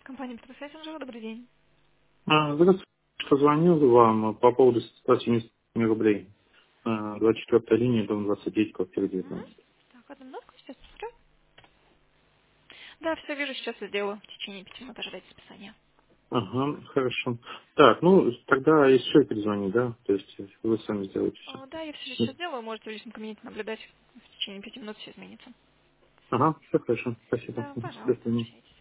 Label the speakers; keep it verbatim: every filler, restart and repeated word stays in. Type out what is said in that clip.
Speaker 1: Компания Петросессинджер, добрый день.
Speaker 2: А, Здравствуйте. Позвонил вам по поводу ста семидесяти рублей. А, двадцать четвёртая линия, дом двадцать девять, квартира
Speaker 1: Мгм.
Speaker 2: девятнадцать.
Speaker 1: Так, одну минутку, сейчас посмотрю. Да, все вижу, сейчас сделаю. В течение пяти минут ожидайте списания.
Speaker 2: Ага, хорошо. Так, ну, тогда еще перезвонить, да? То есть вы сами сделаете
Speaker 1: О,
Speaker 2: все.
Speaker 1: да, я все сейчас сделаю, можете в личном кабинете наблюдать. В течение пяти минут все изменится.
Speaker 2: Ага, все хорошо. Спасибо.
Speaker 1: Да,
Speaker 2: Мгм. До
Speaker 1: пожалуйста,
Speaker 2: свидания.
Speaker 1: обращайтесь.